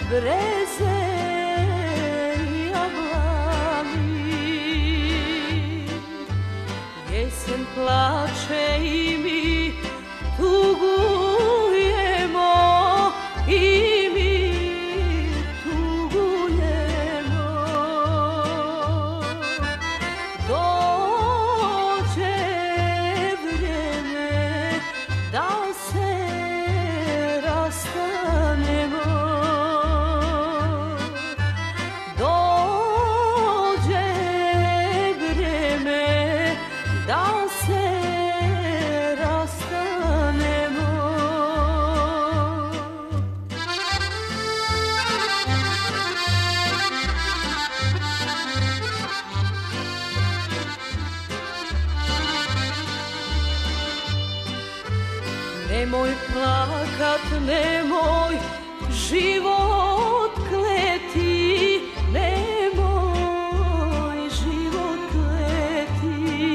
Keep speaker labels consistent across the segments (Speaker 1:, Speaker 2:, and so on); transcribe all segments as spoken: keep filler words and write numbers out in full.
Speaker 1: breze i jablani. Jesen plače i mi tugujemo, i mi tugujemo. Dođe vrijeme da se rastanemo. Dođe vrijeme da se rastanemo. Nemoj plakat, nemoj život kleti, nemoj život kleti.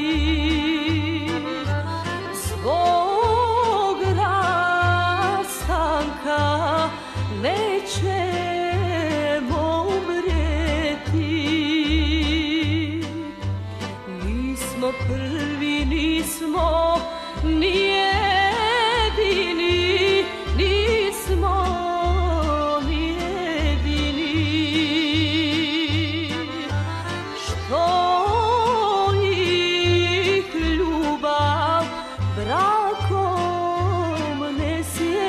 Speaker 1: Zbog rastanka nećemo umrijeti. Nismo prvi, nismo ni jedini, nismo ni jedini. Što ih ljubav brakom ne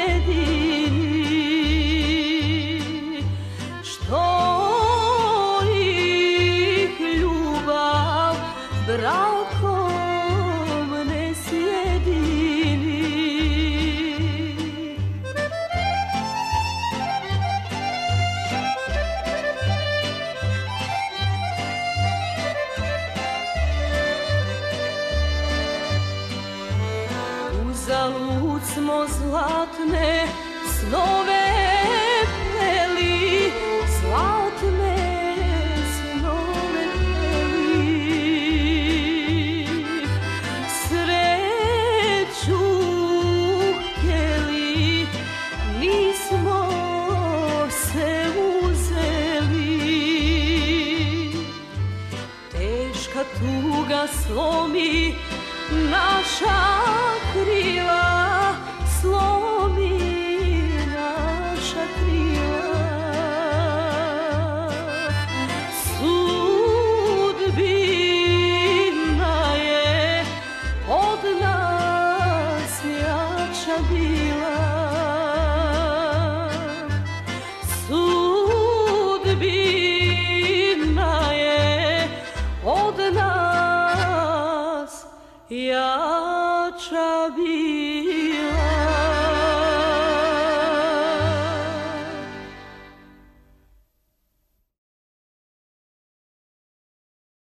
Speaker 1: sjedini. Što ih ljubav brakom ne sjedini. Uzalud smo zlatne snove pleli, zlatne snove pleli. Sreću htjeli, nismo se uzeli. Teška tuga slomi naša krila, slomi naša krila. Sudbina je od nas jača bila. Sudbina je od nas jača bila.